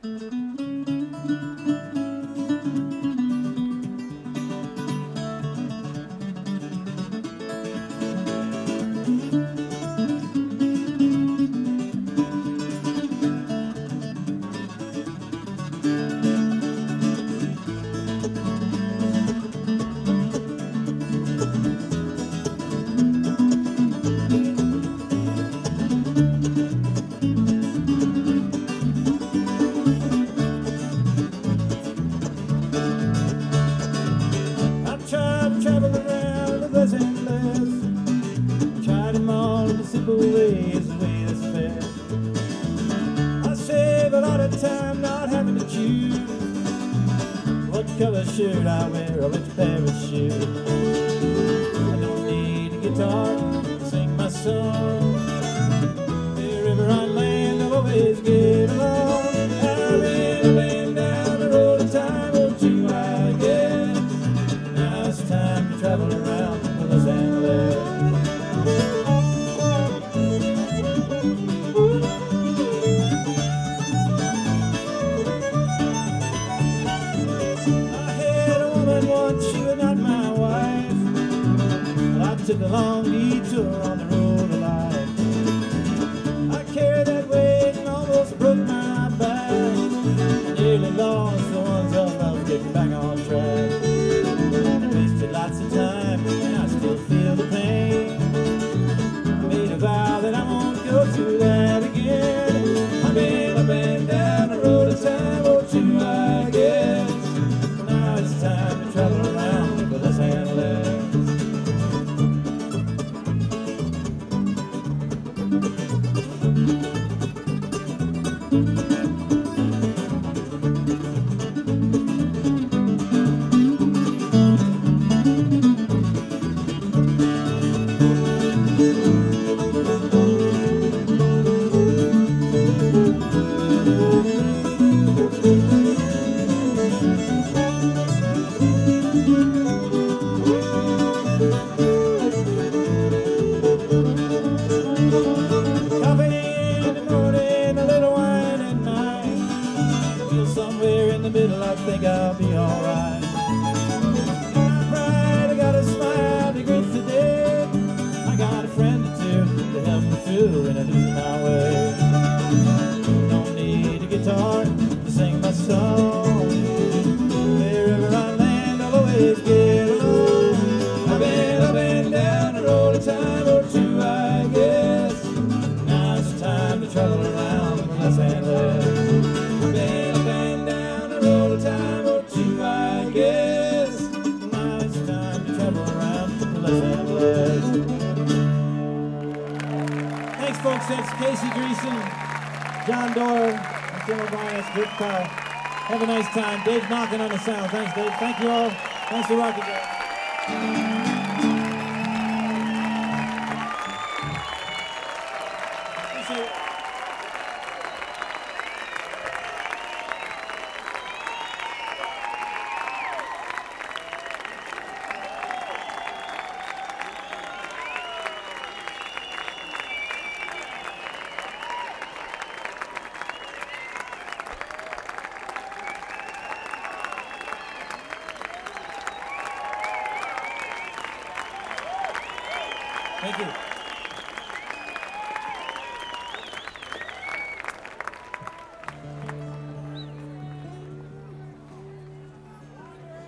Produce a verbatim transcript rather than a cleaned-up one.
Ways the way that's fair. I save a lot of time not having to choose what color shirt I wear or which pair of shoes. I don't need a guitar to sing my song. Wherever I land, I'll always get along. I've been, I've been down the road a time or two, I guess. Now it's time to travel around Los Angeles. Took a long detour on the road of life. I carried that weight and almost broke my back. I nearly lost the ones I loved getting back on track. I wasted lots of time and I still feel the pain. I made a vow that I won't go through that again. I've been, I've been down the road a time or two, I guess. Now it's time to travel around Los Angeles. I think I'll be alright. I cried, I got a smile to greet the day. I got a friend or two to help me through when I lose my way. Don't need a guitar to sing my song. Wherever I land, I'll always get along. I've been, I've been down the road a time or two, I guess. Now it's time to travel around Los Angeles. Time or two, I guess. Now it's time to travel around Los Angeles. Thanks, folks. That's Casey Dreesen, John Doerr, and Tim O'Brien. That's Dick Powell. Have a nice time. Dave's knocking on the sound. Thanks, Dave. Thank you all. Thanks to Rocky Joe. Thank you.